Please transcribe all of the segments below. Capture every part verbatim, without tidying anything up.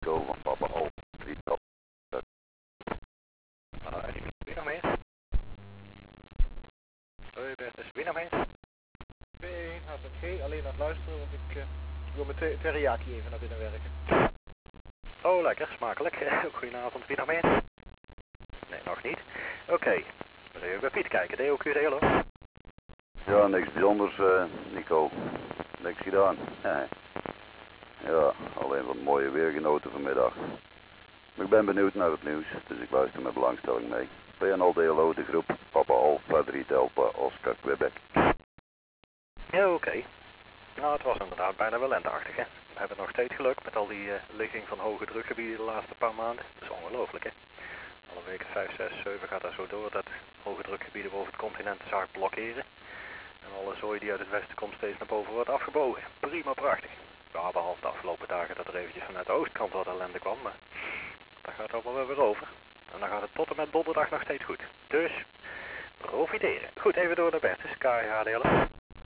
Nico van Papa Al. Ah, die wie nog meer? Hoi Bertus, wie nog meer? Nee, H Z G, alleen aan het luisteren, want ik uh, wil mijn te teriyaki even naar binnen werken. Oh, lekker, smakelijk. Goedenavond, wie nog meer? Nee, nog niet. Oké, okay. Even bij Piet kijken, D O Q D, hallo? Ja, niks bijzonders, uh, Nico. Niks gedaan. Ja, alleen wat mooie weergenoten vanmiddag. Maar ik ben benieuwd naar het nieuws, dus ik luister met belangstelling mee. P N L D L O, de groep Papa Alpha drie Delta Oscar Quebec. Ja, oké. Okay. Nou, het was inderdaad bijna wel lenteachtig, hè. We hebben nog steeds geluk met al die uh, ligging van hoge drukgebieden de laatste paar maanden. Dat is ongelooflijk, hè. Alle weken vijf, zes, zeven gaat dat zo door dat hoge drukgebieden boven het continent de zaak blokkeren. En alle zooi die uit het westen komt steeds naar boven wordt afgebogen. Prima, prachtig. Ja, behalve de afgelopen dagen dat er eventjes vanuit de oostkant wat ellende kwam, maar daar gaat het allemaal wel weer over. En dan gaat het tot en met donderdag nog steeds goed. Dus, profiteren. Goed, even door naar Bertus, K H D L.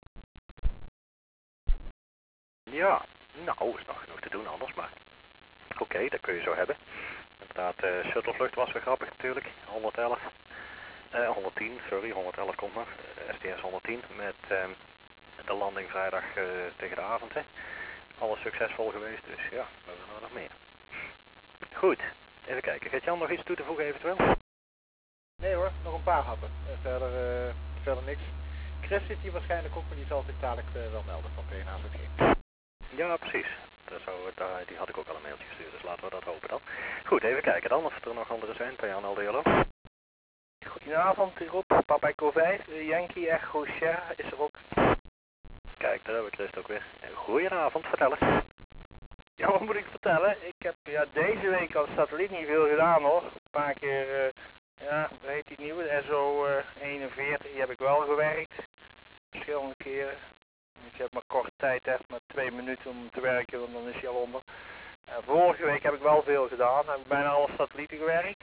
Ja, nou, is nog genoeg te doen anders, maar oké, okay, dat kun je zo hebben. Inderdaad, uh, shuttlevlucht was weer grappig natuurlijk, honderd elf, uh, honderdtien, sorry, honderd elf komt nog, uh, S T S honderdtien met uh, de landing vrijdag uh, tegen de avond, hè. Alles succesvol geweest, dus ja, we hebben er nog meer. Goed, even kijken, gaat Jan nog iets toe te voegen eventueel? Nee hoor, nog een paar happen, uh, verder, uh, verder niks. Chris zit hier waarschijnlijk ook, maar die zal zich dadelijk uh, wel melden van P N H Z G. Ja, precies. Dat zou, daar, die had ik ook al een mailtje gestuurd, dus laten we dat hopen dan. Goed, even kijken dan of er nog anderen zijn. P N L D L O. Goedenavond, groep. Papa Echo vijf, Yankee Echo Sierra is er ook. Kijk, daar hebben we Christ ook weer. Goedenavond, vertel eens. Ja, wat moet ik vertellen? Ik heb ja, deze week als satelliet niet veel gedaan hoor. Een paar keer, uh, ja, hoe heet die nieuwe? S O eenenveertig, die heb ik wel gewerkt. Verschillende keren. Ik heb maar korte tijd, echt maar twee minuten om te werken, want dan is hij al onder. Uh, vorige week heb ik wel veel gedaan, heb ik bijna alle satellieten gewerkt.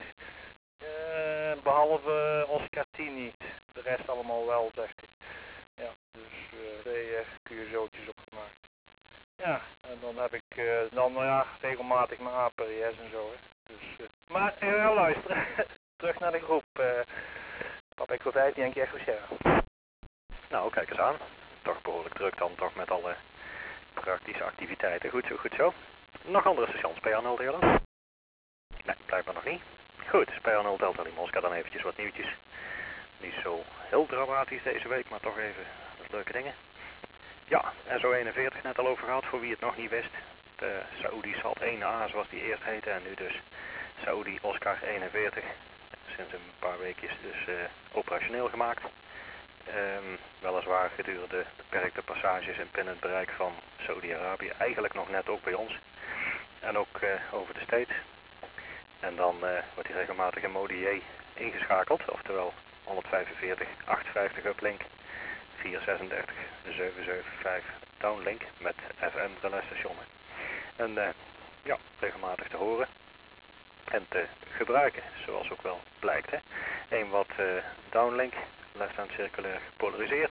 Uh, behalve Oscar tien niet. De rest allemaal wel, zegt hij. Ja, dus uh, twee uh, Q S O'tjes opgemaakt. Ja, en dan heb ik uh, dan ja, regelmatig mijn A P R I S en zo. Hè. Dus, uh, maar uh, luisteren, terug naar de groep. Uh, Papa, ik wil vijf, Yankee Echo Sierra. Nou, kijk eens aan. Toch behoorlijk druk dan, toch met alle praktische activiteiten. Goed zo, goed zo. Nog andere stations, P N L D L O? Nee, blijkbaar nog niet. Goed, P N L Delta Moskou dan eventjes wat nieuwtjes. Niet zo heel dramatisch deze week, maar toch even wat leuke dingen. Ja, S O eenenveertig net al over gehad, voor wie het nog niet wist. De Saoedi Salt één A zoals die eerst heette en nu dus Saoedi Oscar eenenveertig. Sinds een paar weken dus uh, operationeel gemaakt. Um, weliswaar gedurende beperkte passages en binnen het bereik van Saudi-Arabië. Eigenlijk nog net ook bij ons. En ook uh, over de States. En dan uh, wordt hij regelmatig in mode J ingeschakeld. Oftewel honderdvijfenveertig achthonderdvijftig uplink. vierhonderdzesendertig zevenhonderdzevenenzeventig downlink met F M relaisstationen. En uh, ja, regelmatig te horen. En te gebruiken, zoals ook wel blijkt. Hè. Een wat uh, downlink. Left-hand circulair gepolariseerd.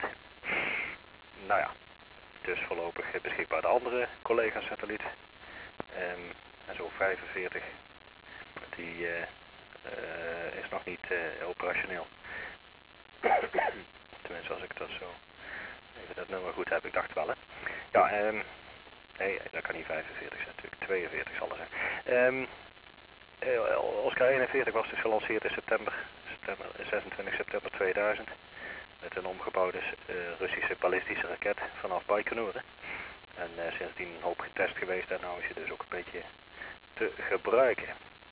Nou ja, dus voorlopig beschikbaar de andere collega-satelliet. Um, en zo vijfenveertig, die uh, uh, is nog niet uh, operationeel. Tenminste, als ik dat zo even dat nummer goed heb, ik dacht wel hè. Ja, um, nee, dat kan niet vijfenveertig zijn natuurlijk, tweeënveertig zal er zijn. Um, uh, Oscar eenenveertig was dus gelanceerd in september, september zesentwintig september tweeduizend. Met een omgebouwde uh, Russische ballistische raket vanaf Baikonur. En uh, sindsdien een hoop getest geweest en nou is je dus ook een beetje te gebruiken.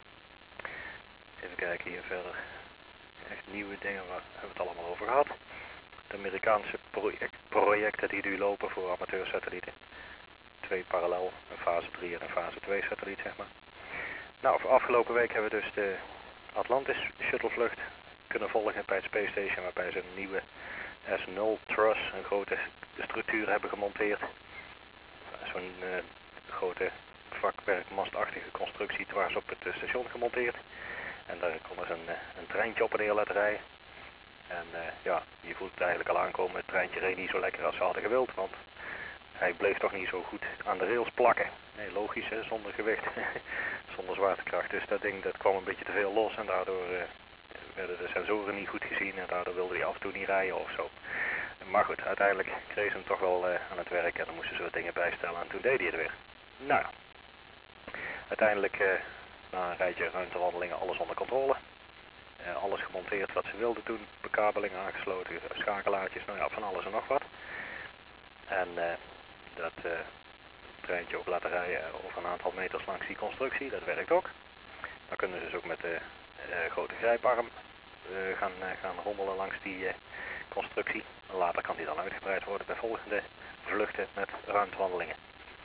Even kijken hier verder. Echt nieuwe dingen, waar hebben we het allemaal over gehad. De Amerikaanse project, projecten die nu lopen voor amateursatellieten. Twee parallel, een fase drie en een fase twee satelliet zeg maar. Nou, voor afgelopen week hebben we dus de Atlantis shuttlevlucht kunnen volgen bij het Space Station, waarbij ze een nieuwe S nul truss, een grote structuur hebben gemonteerd. Zo'n uh, grote vakwerkmastachtige constructie dwars op het station gemonteerd. En daar konden ze een, een treintje op en neer laten rijden. En uh, ja, je voelt het eigenlijk al aankomen, het treintje reed niet zo lekker als ze hadden gewild, want hij bleef toch niet zo goed aan de rails plakken. Nee, logisch hè, zonder gewicht zwaartekracht. Dus dat ding dat kwam een beetje te veel los en daardoor uh, werden de sensoren niet goed gezien en daardoor wilde hij af en toe niet rijden of zo. Maar goed, uiteindelijk kreeg ze hem toch wel uh, aan het werk en dan moesten ze wat dingen bijstellen en toen deed hij het weer. Nou, uiteindelijk uh, na een rijtje ruimtewandelingen alles onder controle. Uh, alles gemonteerd wat ze wilden doen, bekabeling aangesloten, schakelaartjes, nou ja, van alles en nog wat. En uh, dat uh, treintje ook laten rijden over een aantal meters langs die constructie, dat werkt ook. Dan kunnen ze dus ook met de uh, grote grijparm uh, gaan, uh, gaan rommelen langs die uh, constructie. Later kan die dan uitgebreid worden bij volgende vluchten met ruimtewandelingen.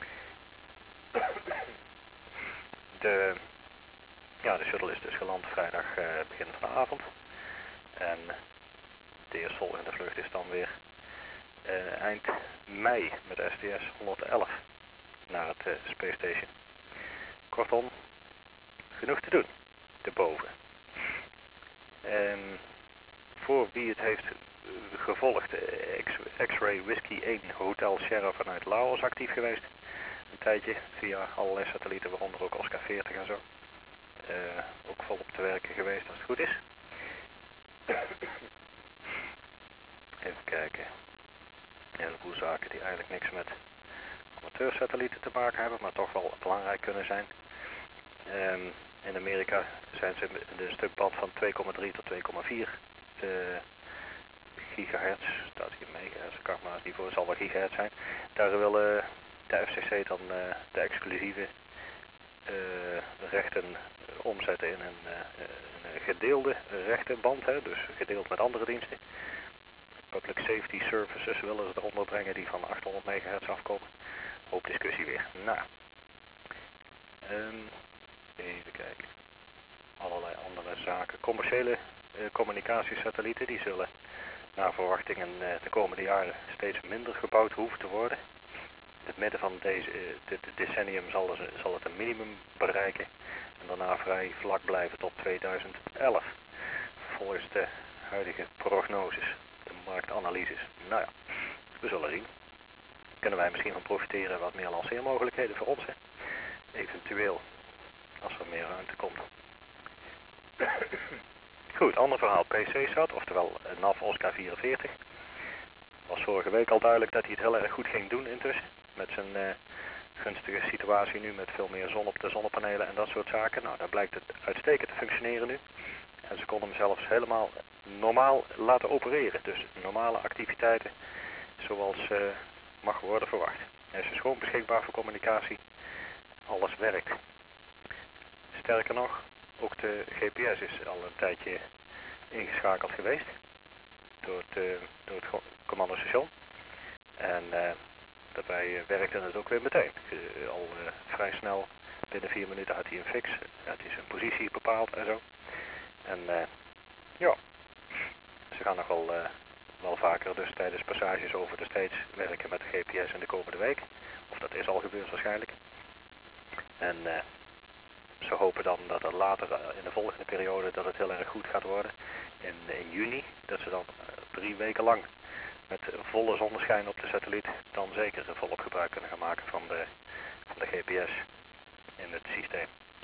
De, ja, de shuttle is dus geland vrijdag uh, begin van de avond. En de eerstvolgende vlucht is dan weer uh, eind mei met de S T S honderdelf naar het uh, Space Station. Kortom, genoeg te doen, erboven. En voor wie het heeft uh, gevolgd, uh, X-Ray Whiskey één Hotel Sierra vanuit Laos actief geweest. Een tijdje via allerlei satellieten, waaronder ook Oscar veertig en zo. Uh, ook volop te werken geweest als het goed is. Even kijken. Een heleboel zaken die eigenlijk niks met amateursatellieten te maken hebben, maar toch wel belangrijk kunnen zijn. Um, in Amerika zijn ze in een stuk band van twee komma drie tot twee komma vier uh, gigahertz, staat hier megahertz, kan ik maar als die voor zal wel gigahertz zijn. Daar willen de F C C dan uh, de exclusieve uh, rechten omzetten in een, uh, een gedeelde rechtenband, hè, dus gedeeld met andere diensten. Public Safety Services willen ze eronder brengen die van achthonderd megahertz afkomen. Hoop discussie weer. Nou, um, even kijken. Allerlei andere zaken. Commerciële uh, communicatiesatellieten die zullen naar verwachtingen uh, de komende jaren steeds minder gebouwd hoeven te worden. In het midden van deze, uh, dit decennium zal, er, zal het een minimum bereiken en daarna vrij vlak blijven tot tweeduizend elf. Volgens de huidige prognoses, de marktanalyses. Nou ja, we zullen zien. Kunnen wij misschien van profiteren wat meer lanceermogelijkheden voor ons, hè? Eventueel, als er meer ruimte komt. Goed, ander verhaal. P C-sat, oftewel N A V Oscar vierenveertig. Was vorige week al duidelijk dat hij het heel erg goed ging doen intussen. Met zijn uh, gunstige situatie nu, met veel meer zon op de zonnepanelen en dat soort zaken. Nou, daar blijkt het uitstekend te functioneren nu. En ze konden hem zelfs helemaal normaal laten opereren. Dus normale activiteiten zoals uh, mag worden verwacht. Hij is dus gewoon beschikbaar voor communicatie. Alles werkt. Sterker nog, ook de G P S is al een tijdje ingeschakeld geweest. Door het, uh, door het commandostation. En uh, daarbij uh, werkte het ook weer meteen. Uh, al uh, vrij snel, binnen vier minuten had hij een fix. Had hij zijn positie bepaald en zo. En uh, ja, ze gaan nog wel, uh, wel vaker dus tijdens passages over de steeds werken met de G P S in de komende week. Of dat is al gebeurd waarschijnlijk. En uh, ze hopen dan dat er later uh, in de volgende periode dat het heel erg goed gaat worden. In, in juni, dat ze dan uh, drie weken lang met volle zonneschijn op de satelliet dan zeker volop gebruik kunnen gaan maken van de, van de G P S in het systeem.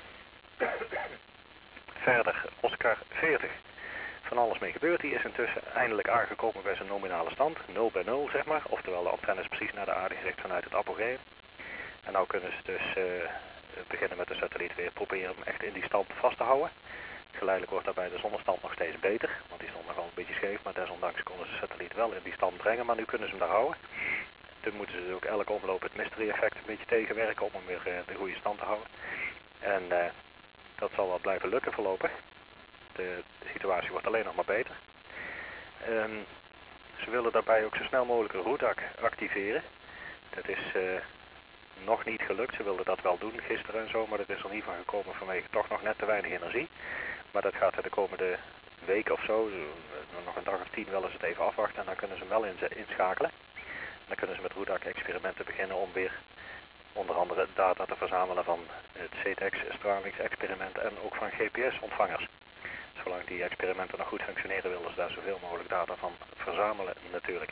Verder, Oscar veertig. Van alles mee gebeurd. Die is intussen eindelijk aangekomen bij zijn nominale stand. nul bij nul, zeg maar. Oftewel, de antenne is precies naar de aarde gericht vanuit het apogeum. En nou kunnen ze dus uh, beginnen met de satelliet weer proberen hem echt in die stand vast te houden. Geleidelijk wordt daarbij de zonnestand nog steeds beter. Want die stond nog wel een beetje scheef. Maar desondanks konden ze de satelliet wel in die stand brengen. Maar nu kunnen ze hem daar houden. Toen moeten ze dus ook elke omloop het mystery effect een beetje tegenwerken om hem weer uh, de goede stand te houden. En uh, dat zal wel blijven lukken voorlopig. De, de situatie wordt alleen nog maar beter. Um, ze willen daarbij ook zo snel mogelijk een roetak activeren. Dat is uh, nog niet gelukt. Ze wilden dat wel doen gisteren en zo, maar dat is er niet van gekomen vanwege toch nog net te weinig energie. Maar dat gaat de komende week of zo, nog een dag of tien, willen ze het even afwachten en dan kunnen ze hem wel inschakelen. En dan kunnen ze met roetak-experimenten beginnen om weer onder andere data te verzamelen van het C T X-stralingsexperiment en ook van G P S-ontvangers. Zolang die experimenten nog goed functioneren, willen ze daar zoveel mogelijk data van verzamelen natuurlijk.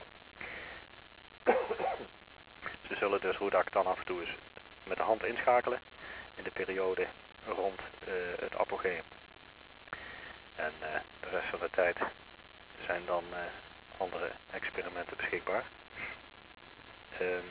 Ze zullen dus roedak dan af en toe eens met de hand inschakelen in de periode rond uh, het apogeum. En uh, de rest van de tijd zijn dan uh, andere experimenten beschikbaar. Um,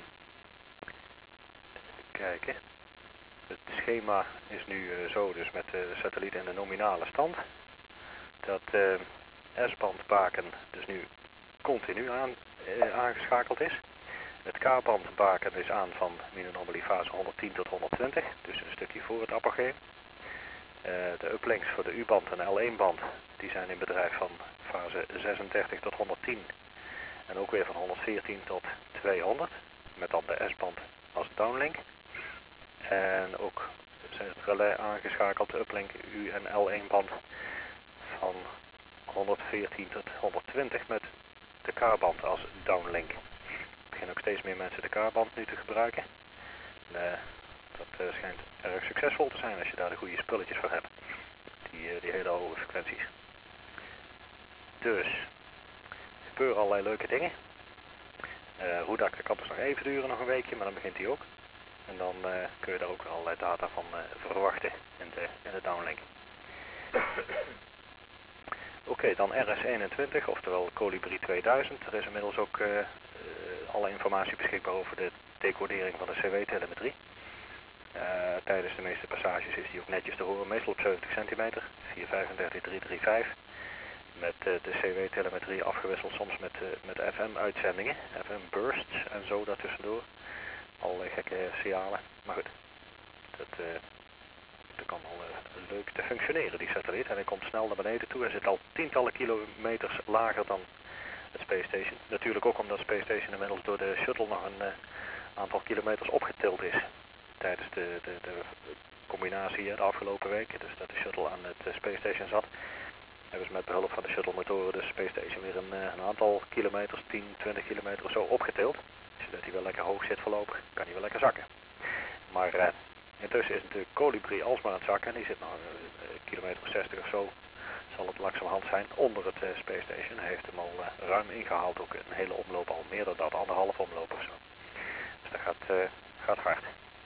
kijken. Het schema is nu uh, zo, dus met de satelliet in de nominale stand. Dat uh, S-bandbaken dus nu continu aan, uh, aangeschakeld is. Het K-bandbaken is aan van min-anomalie fase honderdtien tot honderdtwintig, dus een stukje voor het apogeum. Uh, de uplinks voor de U-band en de L één band die zijn in bedrijf van fase zesendertig tot honderdtien en ook weer van honderdveertien tot tweehonderd, met dan de S-band als downlink. En ook zijn het relais aangeschakeld, de uplink U en L één band van honderdveertien tot honderdtwintig met de K-band als downlink. Er beginnen ook steeds meer mensen de K-band nu te gebruiken. En, uh, dat uh, schijnt erg succesvol te zijn als je daar de goede spulletjes voor hebt. Die, uh, die hele hoge frequenties. Dus, er gebeuren allerlei leuke dingen. Uh, Roedak kan dus nog even duren, nog een weekje, maar dan begint hij ook. En dan uh, kun je daar ook allerlei data van uh, verwachten in de, in de downlink. Oké, okay, dan R S eenentwintig, oftewel Colibri tweeduizend. Er is inmiddels ook uh, uh, alle informatie beschikbaar over de decodering van de C W-telemetrie. Uh, tijdens de meeste passages is die ook netjes te horen, meestal op zeventig centimeter, vier vijfendertig drie drie vijf. Met uh, de C W-telemetrie afgewisseld soms met, uh, met F M-uitzendingen, F M-bursts en zo daartussendoor. Allerlei gekke signalen, maar goed, dat, uh, dat kan al uh, leuk te functioneren, die satelliet. En hij komt snel naar beneden toe, hij zit al tientallen kilometers lager dan het Space Station. Natuurlijk ook omdat Space Station inmiddels door de shuttle nog een uh, aantal kilometers opgetild is. Tijdens de, de, de combinatie de afgelopen weken, dus dat de shuttle aan het uh, Space Station zat, hebben ze met behulp van de shuttle motoren de Space Station weer een, uh, een aantal kilometers, tien, twintig kilometer of zo opgetild. Zodat hij wel lekker hoog zit voorlopig, kan hij wel lekker zakken. Maar uh, intussen is natuurlijk Colibri alsmaar aan het zakken. Die zit nog een uh, kilometer of zestig of zo, zal het langzamerhand zijn, onder het uh, Space Station. Hij heeft hem al uh, ruim ingehaald, ook een hele omloop, al meer dan dat, anderhalf omloop of zo. Dus dat gaat, uh, gaat hard.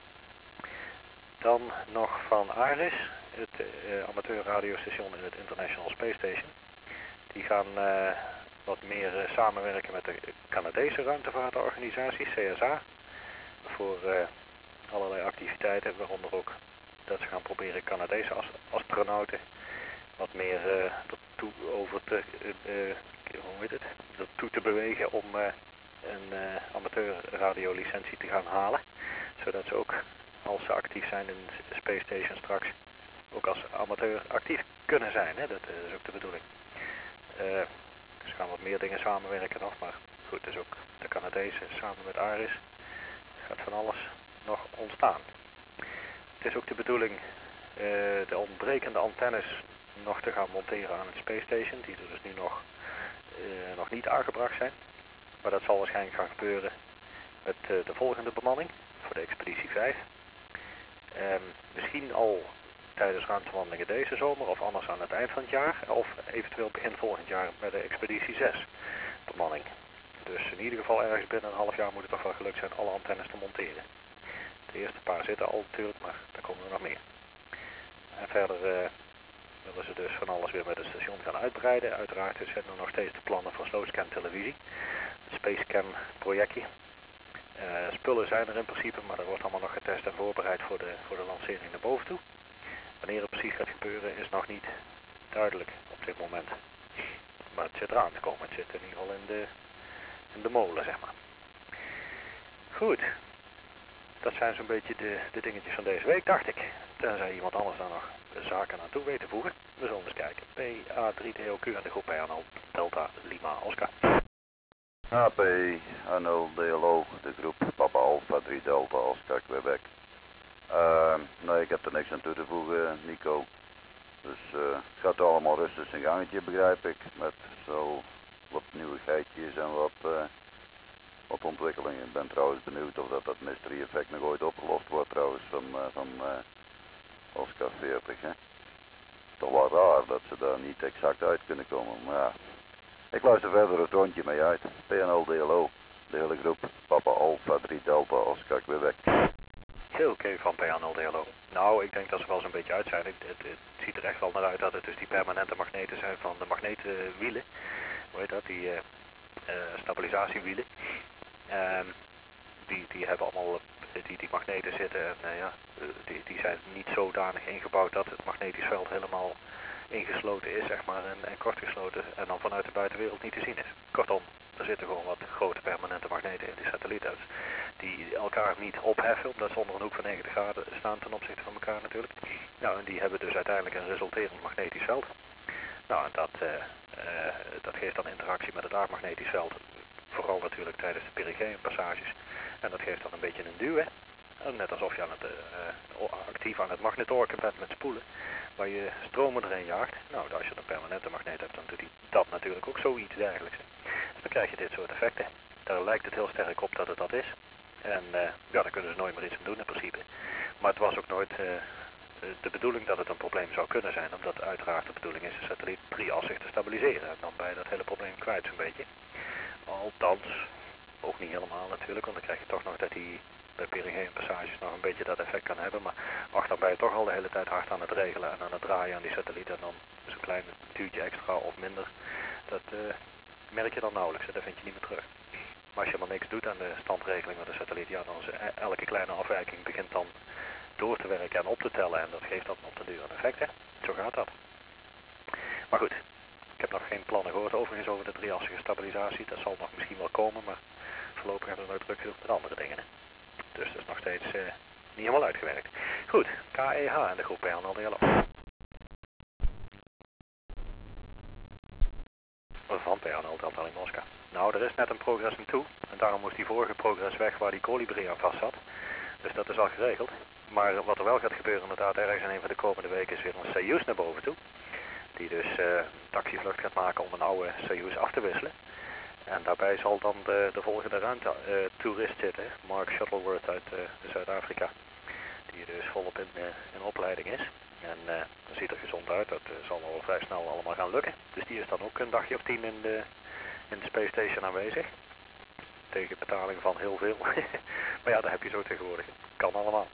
Dan nog van ARIS, het uh, amateurradiostation in het International Space Station. Die gaan uh, wat meer uh, samenwerken met de Canadese ruimtevaartorganisatie, C S A. Voor uh, allerlei activiteiten, waaronder ook dat ze gaan proberen Canadese as astronauten wat meer uh, ertoe over te, uh, uh, hoe heet het? ertoe te bewegen om uh, een uh, amateurradiolicentie te gaan halen. Zodat ze ook, als ze actief zijn in de Space Station straks, ook als amateur actief kunnen zijn. Hè? Dat uh, is ook de bedoeling. Uh, dus gaan wat meer dingen samenwerken nog, maar goed, dus ook de Canadezen samen met ARIS gaat van alles nog ontstaan. Het is ook de bedoeling uh, de ontbrekende antennes nog te gaan monteren aan het Space Station, die er dus nu nog, uh, nog niet aangebracht zijn. Maar dat zal waarschijnlijk gaan gebeuren met uh, de volgende bemanning voor de Expeditie vijf. Um, misschien al tijdens ruimtewandelingen deze zomer of anders aan het eind van het jaar of eventueel begin volgend jaar bij de Expeditie zes bemanning. Dus in ieder geval ergens binnen een half jaar moet het toch wel gelukt zijn alle antennes te monteren. De eerste paar zitten al natuurlijk, maar daar komen er nog meer. En verder uh, willen ze dus van alles weer met het station gaan uitbreiden. Uiteraard zijn er nog steeds de plannen voor Slowscan televisie. Het SpaceCam projectje. Uh, spullen zijn er in principe, maar er wordt allemaal nog getest en voorbereid voor de, voor de lancering naar boven toe. Wanneer het precies gaat gebeuren is nog niet duidelijk op dit moment. Maar het zit eraan te komen. Het zit in ieder geval in de, in de molen, zeg maar. Goed. Dat zijn zo'n beetje de, de dingetjes van deze week, dacht ik. Tenzij iemand anders daar nog de zaken naartoe weet te voegen. We zullen eens kijken. P A drie T O Q en de groep P A nul Delta Lima Oscar. A P A nul D L O, de groep Papa Alpha drie Delta Oscar Quebec. Uh, nee, ik heb er niks aan toe te voegen, Nico. Dus uh, het gaat allemaal rustig zijn gangetje, begrijp ik. Met zo wat nieuwigheidjes en wat, uh, wat ontwikkelingen. Ik ben trouwens benieuwd of dat, dat mystery effect nog ooit opgelost wordt trouwens van, uh, van uh, Oscar veertig. Hè? Toch wel raar dat ze daar niet exact uit kunnen komen. Maar ja, ik luister verder het rondje mee uit. P N L D L O, de hele groep Papa Alpha drie Delta Oscar Quebec. Oké, van P A nul D L O. Nou, ik denk dat ze wel zo'n beetje uit zijn. Het, het, het ziet er echt wel naar uit dat het dus die permanente magneten zijn van de magnetenwielen. Hoe heet dat? Die uh, uh, stabilisatiewielen. Um, die, die hebben allemaal die, die magneten zitten en uh, ja, die, die zijn niet zodanig ingebouwd dat het magnetisch veld helemaal ingesloten is, zeg maar, en, en kortgesloten en dan vanuit de buitenwereld niet te zien is. Kortom, er zitten gewoon wat grote permanente magneten in die satellieten die elkaar niet opheffen, omdat ze onder een hoek van negentig graden staan ten opzichte van elkaar natuurlijk. Nou, en die hebben dus uiteindelijk een resulterend magnetisch veld. Nou, en dat, uh, uh, dat geeft dan interactie met het aardmagnetisch veld, vooral natuurlijk tijdens de perigeumpassages. En dat geeft dan een beetje een duw, hè. Net alsof je aan het, uh, actief aan het magnetorken bent met spoelen, waar je stromen erin jaagt. Nou, als je een permanente magneet hebt, dan doet hij dat natuurlijk ook zoiets dergelijks. Dus dan krijg je dit soort effecten. Daar lijkt het heel sterk op dat het dat is. En uh, ja, daar kunnen ze nooit meer iets aan doen in principe. Maar het was ook nooit uh, de bedoeling dat het een probleem zou kunnen zijn, omdat uiteraard de bedoeling is de satelliet drieassig te stabiliseren. En dan ben je dat hele probleem kwijt zo'n beetje. Althans, ook niet helemaal natuurlijk, want dan krijg je toch nog dat die bij perigeumpassages nog een beetje dat effect kan hebben. Maar ach, dan ben je toch al de hele tijd hard aan het regelen en aan het draaien aan die satelliet. En dan zo'n klein duwtje extra of minder, dat uh, merk je dan nauwelijks. Dat vind je niet meer terug. Maar als je maar niks doet aan de standregeling van de satelliet, ja, dan is elke kleine afwijking begint dan door te werken en op te tellen. En dat geeft dan op de duur een effect, hè. Zo gaat dat. Maar goed, ik heb nog geen plannen gehoord overigens over de drieassige stabilisatie. Dat zal nog misschien wel komen, maar voorlopig hebben we nooit druk genoeg met andere dingen. Hè. Dus dat is nog steeds uh, niet helemaal uitgewerkt. Goed, K E H en de groep P A nul D L O. Van P A nul Delta in Moskou. Nou, er is net een Progress naartoe. En daarom moest die vorige Progress weg waar die Colibri aan vast zat. Dus dat is al geregeld. Maar wat er wel gaat gebeuren inderdaad ergens in een van de komende weken is weer een Soyuz naar boven toe. Die dus uh, een taxivlucht gaat maken om een oude Soyuz af te wisselen. En daarbij zal dan de, de volgende ruimte-toerist uh, zitten, Mark Shuttleworth uit uh, Zuid-Afrika. Die dus volop in, uh, in opleiding is. En uh, dat ziet er gezond uit, dat uh, zal wel vrij snel allemaal gaan lukken. Dus die is dan ook een dagje of tien in de, in de Space Station aanwezig. Tegen betaling van heel veel. Maar ja, dat heb je zo tegenwoordig. Kan allemaal.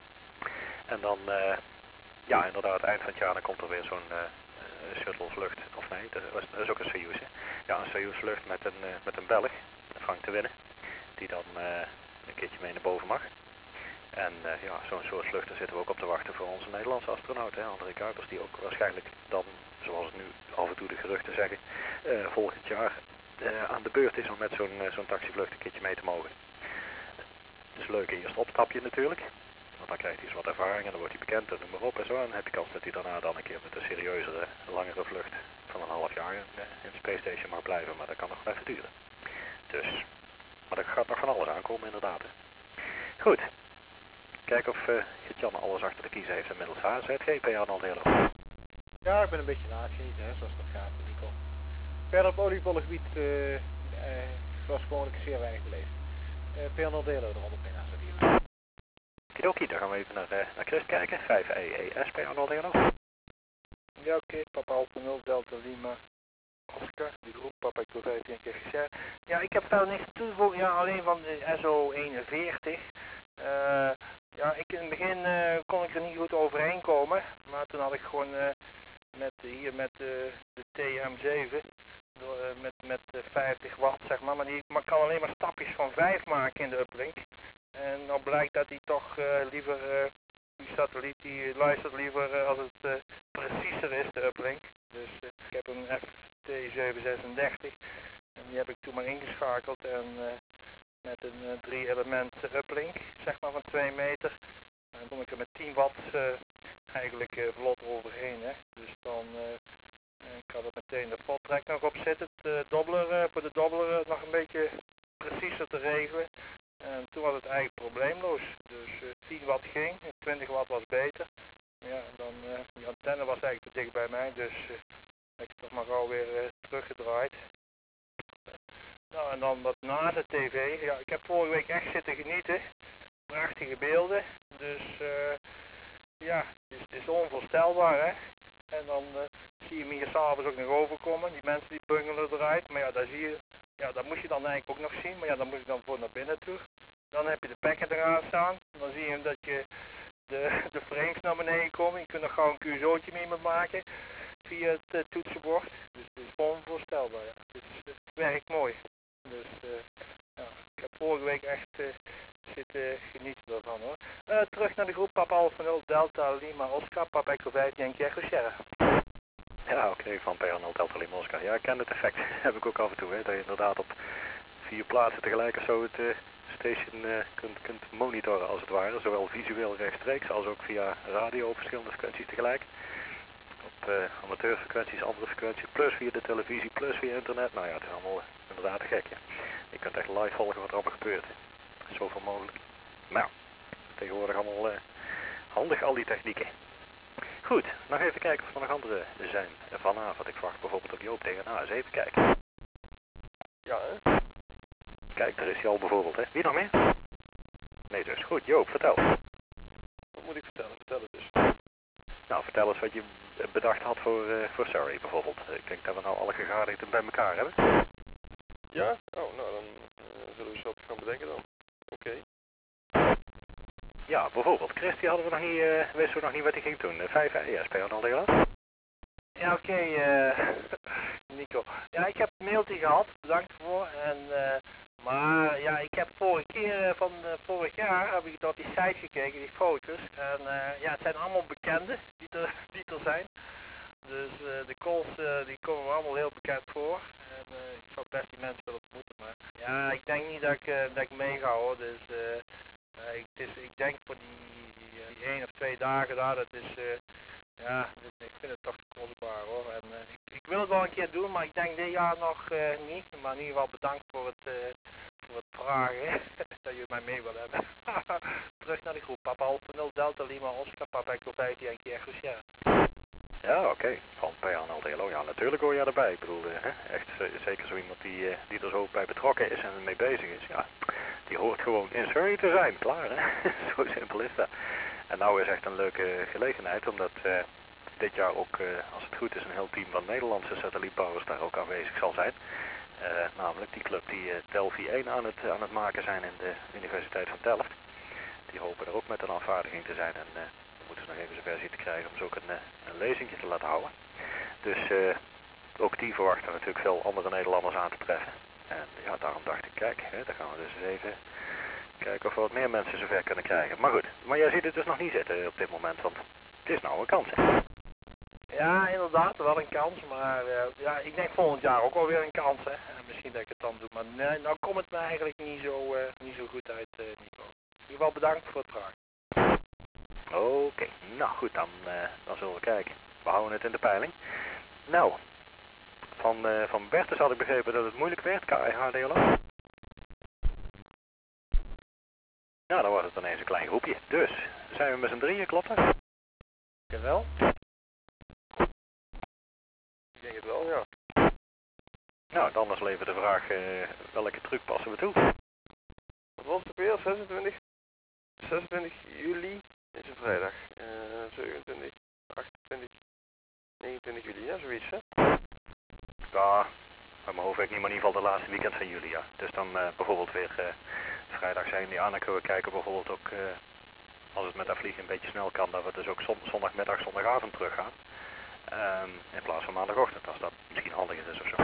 En dan, uh, ja inderdaad, eind van het jaar dan komt er weer zo'n uh, shuttlevlucht. Of nee, dat is, dat is ook een Soyuz. Hè? Ja, een Soyuz-vlucht met een, uh, met een Belg, Frank de Winnen. Die dan uh, een keertje mee naar boven mag. En uh, ja, zo'n soort vluchten zitten we ook op te wachten voor onze Nederlandse astronaut, hè, André Kuipers, die ook waarschijnlijk dan, zoals het nu af en toe de geruchten zeggen, uh, volgend jaar uh, aan de beurt is om met zo'n uh, zo'n taxivlucht een keertje mee te mogen. Het is een leuke eerste opstapje natuurlijk, want dan krijgt hij eens wat ervaring en dan wordt hij bekend en noem maar op en zo. En dan heb je kans dat hij daarna dan een keer met een serieuzere, langere vlucht van een half jaar in, uh, in de Space Station mag blijven, maar dat kan nog wel even duren. Dus, maar er gaat nog van alles aankomen inderdaad. Hè. Goed. Kijken of uh, Gert-Jan alles achter de kiezen heeft inmiddels. H Z G P A nul D L O. Ja, ik ben een beetje na het genieten, hè, zoals dat gaat, Nico. Verder op oliebollengebied, uh, uh, zoals gewoonlijk zeer weinig beleefd. Uh, P A nul D L O eronder in A Z hier. Oké, dan gaan we even naar, uh, naar Chris kijken. vijf E E S P A nul D L O. Ja, oké, okay. Papa Alpha nul Delta Lima Oscar, die groep, Papa Echo vijftien keer gezegd. Ja, ik heb verder niks toe te voegen, ja, alleen van de S O eenenveertig. Uh, ja, ik, in het begin uh, kon ik er niet goed overheen komen, maar toen had ik gewoon uh, met, hier met uh, de T M zeven, door, uh, met, met uh, vijftig watt zeg maar, maar die maar kan alleen maar stapjes van vijf maken in de uplink. En dan blijkt dat hij toch uh, liever, uh, die satelliet die luistert liever uh, als het uh, preciezer is, de uplink. Dus uh, ik heb een F T zevenhonderdzesendertig en die heb ik toen maar ingeschakeld en uh, met een uh, drie element uplink, zeg maar van twee meter. En dan kom ik er met tien watt uh, eigenlijk uh, vlot overheen. Hè. Dus dan uh, ik had er meteen de pottrack nog op zitten, de dobbler, uh, voor de dobbler uh, nog een beetje preciezer te regelen. En toen was het eigenlijk probleemloos. Dus uh, tien watt ging, twintig watt was beter. Ja, en dan, uh, die antenne was eigenlijk te dicht bij mij, dus uh, heb ik toch maar gauw weer uh, teruggedraaid. Nou, en dan wat na de tv. Ja, ik heb vorige week echt zitten genieten. Prachtige beelden. Dus uh, ja, het is, het is onvoorstelbaar, hè. En dan uh, zie je hem hier s'avonds ook nog overkomen. Die mensen die bungelen eruit. Maar ja, daar zie je, ja, dat moest je dan eigenlijk ook nog zien. Maar ja, dan moest ik dan voor naar binnen toe. Dan heb je de packet eraan staan. Dan zie je dat je de, de frames naar beneden komen. Je kunt er gewoon een Q S O'tje mee maken via het uh, toetsenbord. Dus het is onvoorstelbaar. Ja. Dus het werkt mooi. Dus uh, ja, ik heb vorige week echt uh, zitten genieten ervan hoor. Uh, terug naar de groep Papa Alpha nul Delta Lima Oscar, Papa Echo vijftien en Echo Sierra. Ja, oké, okay, van P R nul Delta Lima Oscar. Ja, ik ken het effect. heb ik ook af en toe, hè, dat je inderdaad op vier plaatsen tegelijk of zo het uh, station uh, kunt, kunt monitoren als het ware. Zowel visueel rechtstreeks als ook via radio op verschillende frequenties tegelijk. Op uh, amateurfrequenties, andere frequenties, plus via de televisie, plus via internet. Nou ja, het is allemaal uh, inderdaad te gek. Ja. Je kunt echt live volgen wat er allemaal gebeurt. Zoveel mogelijk. Nou, tegenwoordig allemaal uh, handig al die technieken. Goed, nog even kijken of er nog andere zijn vanavond. Ik wacht bijvoorbeeld op Joop tegen A. Eens even kijken. Ja, hè? Kijk, daar is hij al bijvoorbeeld, hè. Wie nog meer? Nee dus. Goed, Joop, vertel. Wat moet ik vertellen? Vertel het dus. Nou, vertel eens wat je bedacht had voor, uh, voor Surrey bijvoorbeeld. Ik denk dat we nou alle gegadigden bij elkaar hebben. Ja? Oh, nou dan uh, zullen we eens wat gaan bedenken dan. Oké. Okay. Ja, bijvoorbeeld. Christy hadden we nog niet, uh, wisten we nog niet wat hij ging doen. Uh, vijf E S P al deel. Ja, oké, okay, uh, Nico. Ja, ik heb een mailtje gehad, bedankt voor. En, uh, maar ja, ik heb vorige keer uh, van uh, vorig jaar heb ik op die site gekeken, die foto's. En uh, ja, het zijn allemaal bekenden die er, die er zijn. Dus uh, de calls uh, die komen me allemaal heel bekend voor. En uh, ik zou best die mensen willen ontmoeten. Maar ja, ik denk niet dat ik, uh, dat ik meega hoor. Dus uh, uh, ik, het is, ik denk voor die, die, die één of twee dagen daar, dat is... Uh, Ja, ik vind het toch kostbaar hoor. En, uh, ik, ik wil het wel een keer doen, maar ik denk dit jaar nog uh, niet. Maar in ieder geval bedankt voor het, uh, voor het vragen. dat je mij mee wil hebben. Terug naar de groep. Papa Alpha nul Delta Lima Oscar, Papa Echo vijftien en Echo Sierra. Ja, oké. Okay. Van P R nul D L O. Ja, natuurlijk hoor je erbij. Ik bedoel, uh, echt uh, zeker zo iemand die, uh, die er zo bij betrokken is en ermee bezig is. Ja, die hoort gewoon in Surrey te zijn. Klaar hè. Zo simpel is dat. En nou is echt een leuke gelegenheid, omdat uh, dit jaar ook, uh, als het goed is, een heel team van Nederlandse satellietbouwers daar ook aanwezig zal zijn. Uh, namelijk die club die uh, Delphi één aan het, aan het maken zijn in de Universiteit van Delft. Die hopen er ook met een afvaardiging te zijn en uh, we moeten ze nog even zover zien te krijgen om ze ook een, een lezingje te laten houden. Dus uh, ook die verwachten natuurlijk veel andere Nederlanders aan te treffen. En ja, daarom dacht ik, kijk, hè, dan gaan we dus eens even... kijken of we wat meer mensen zover kunnen krijgen. Maar goed, maar jij ziet het dus nog niet zitten op dit moment, want het is nou een kans. Hè? Ja, inderdaad, wel een kans, maar uh, ja, ik denk volgend jaar ook alweer een kans. Hè. En misschien dat ik het dan doe, maar nee, nou komt het me eigenlijk niet zo, uh, niet zo goed uit, uh, Nico. In ieder geval bedankt voor het vragen. Oké, okay. Nou goed, dan, uh, dan zullen we kijken. We houden het in de peiling. Nou, van, uh, van Bertus had ik begrepen dat het moeilijk werd, K I H D L O. Nou, dan wordt het ineens een klein groepje. Dus, zijn we met z'n drieën, klopt dat? Ik wel. Ik denk het wel, ja. Nou, dan is leven de vraag, uh, welke truc passen we toe? Wat was het weer? zesentwintig, zesentwintig juli is een vrijdag. Uh, zevenentwintig, achtentwintig, negenentwintig juli, ja, zoiets hè? Ja, uit mijn hoofd weet ik niet, maar in ieder geval de laatste weekend van juli, ja. Dus dan uh, bijvoorbeeld weer uh, vrijdag zijn, ja, dan kunnen we kijken bijvoorbeeld ook, uh, als het met dat vliegen een beetje snel kan, dat we dus ook zondagmiddag, zondagavond terug gaan. Um, in plaats van maandagochtend, als dat misschien handiger is of zo.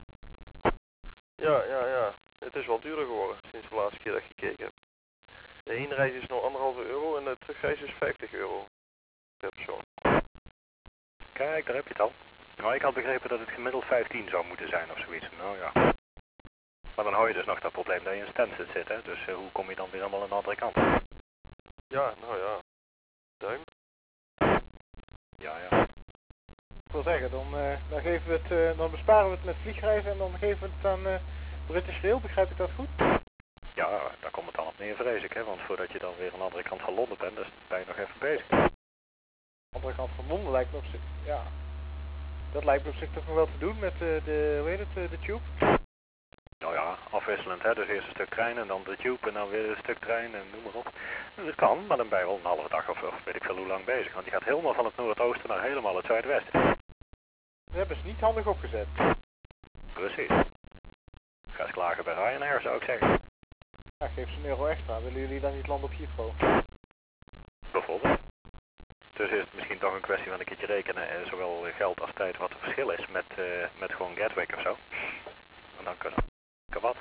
Ja, ja, ja. Het is wel duurder geworden sinds de laatste keer dat ik gekeken heb. De heenreis is nog anderhalve euro en de terugreis is vijftig euro per persoon. Kijk, daar heb je het al. Nou, ik had begrepen dat het gemiddeld vijftien zou moeten zijn of zoiets. Nou ja. Maar dan hou je dus nog dat probleem dat je in Stansted zit, hè. Dus uh, hoe kom je dan weer helemaal aan de andere kant? Ja, nou ja. Duim. Ja, ja. Ik wil zeggen, dan, uh, dan, geven we het, uh, dan besparen we het met vliegreizen en dan geven we het aan uh, British Rail, begrijp ik dat goed? Ja, daar komt het dan op neer, vrees ik, hè. Want voordat je dan weer aan de andere kant van Londen bent, dus ben je nog even bezig. De andere kant van Londen lijkt me op zich, ja. Dat lijkt me op zich toch nog wel te doen met uh, de, hoe heet het, uh, de tube? Nou ja, afwisselend, hè. Dus eerst een stuk trein en dan de tube en dan weer een stuk trein en noem maar op. Dus dat kan, maar dan ben je wel een halve dag of, of weet ik veel hoe lang bezig. Want die gaat helemaal van het noordoosten naar helemaal het zuidwesten. Dat hebben ze niet handig opgezet. Precies. Ga eens klagen bij Ryanair, zou ik zeggen. Ach, geeft ze een euro extra. Willen jullie dan niet landen op Heathrow? Bijvoorbeeld. Dus is het misschien toch een kwestie van een keertje rekenen, eh, zowel geld als tijd, wat het verschil is met, uh, met gewoon Gatwick of zo. En dan kunnen we wat.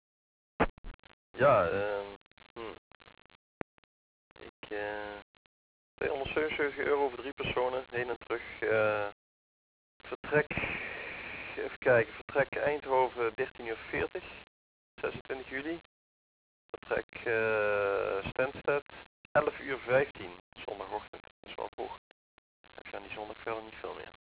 Ja, uh, hm. ik, uh, tweehonderdzevenenzeventig euro voor drie personen, heen en terug. Uh, vertrek, even kijken, vertrek Eindhoven dertien uur veertig, zesentwintig juli. Vertrek uh, Stansted elf uur vijftien, zondagochtend, dat is wel vroeg. Ik ga die zondag verder niet veel meer.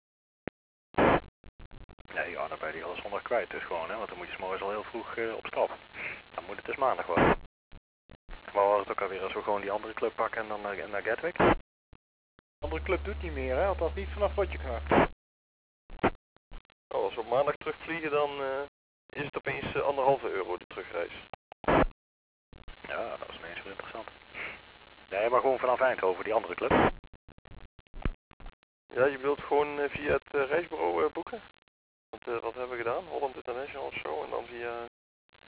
Nee, ja, dan ben je die hele zondag kwijt dus gewoon, hè, want dan moet je 's morgens al heel vroeg uh, op stap. Dan moet het dus maandag worden. Maar was het ook alweer als we gewoon die andere club pakken en dan naar, naar Gatwick? De andere club doet niet meer, hè? Althans niet vanaf Rotjeknacht. Oh, als we op maandag terugvliegen, dan uh, is het opeens uh, anderhalve euro de terugreis. Ja, dat is ineens wel interessant. Nee, maar gewoon vanaf Eindhoven, die andere club. Ja, je wilt gewoon uh, via het uh, reisbureau uh, boeken? Want uh, wat hebben we gedaan? Holland International.